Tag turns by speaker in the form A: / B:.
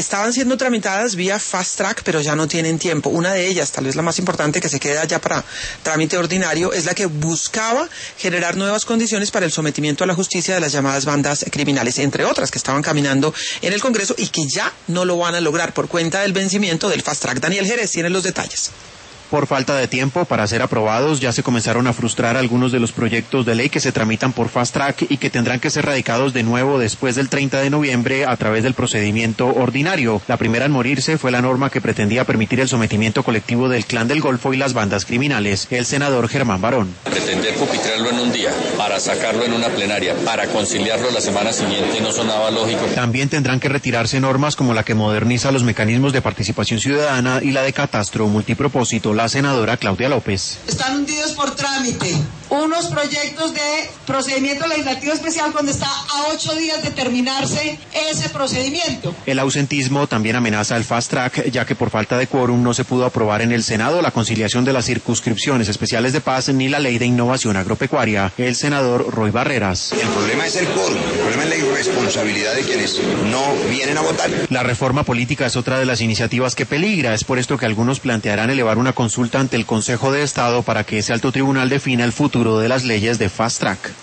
A: estaban siendo tramitadas vía Fast Track, pero ya no tienen tiempo. Una de ellas, tal vez la más importante, que se queda ya para trámite ordinario, es la que buscaba generar nuevas condiciones para el sometimiento a la justicia de las llamadas bandas criminales, entre otras que estaban caminando en el Congreso y que ya no lo van a lograr por cuenta del vencimiento del Fast Track. Daniel Jerez tiene los detalles.
B: Por falta de tiempo para ser aprobados, ya se comenzaron a frustrar algunos de los proyectos de ley que se tramitan por Fast Track y que tendrán que ser radicados de nuevo después del 30 de noviembre a través del procedimiento ordinario. La primera en morirse fue la norma que pretendía permitir el sometimiento colectivo del Clan del Golfo y las bandas criminales. El senador Germán Barón.
C: Pretender pupitrarlo en un día, para sacarlo en una plenaria, para conciliarlo la semana siguiente no sonaba lógico.
B: También tendrán que retirarse normas como la que moderniza los mecanismos de participación ciudadana y la de catastro multipropósito. La senadora Claudia López.
D: Están hundidos por trámite unos proyectos de procedimiento legislativo especial cuando está a 8 días de terminarse ese procedimiento.
B: El ausentismo también amenaza el Fast Track, ya que por falta de quórum no se pudo aprobar en el Senado la conciliación de las circunscripciones especiales de paz ni la ley de innovación agropecuaria. El senador Roy Barreras.
E: El problema es el quórum, el problema es la irresponsabilidad de quienes no vienen a votar.
B: La reforma política es otra de las iniciativas que peligra. Es por esto que algunos plantearán elevar una consulta ante el Consejo de Estado para que ese alto tribunal defina el futuro de las leyes de Fast Track.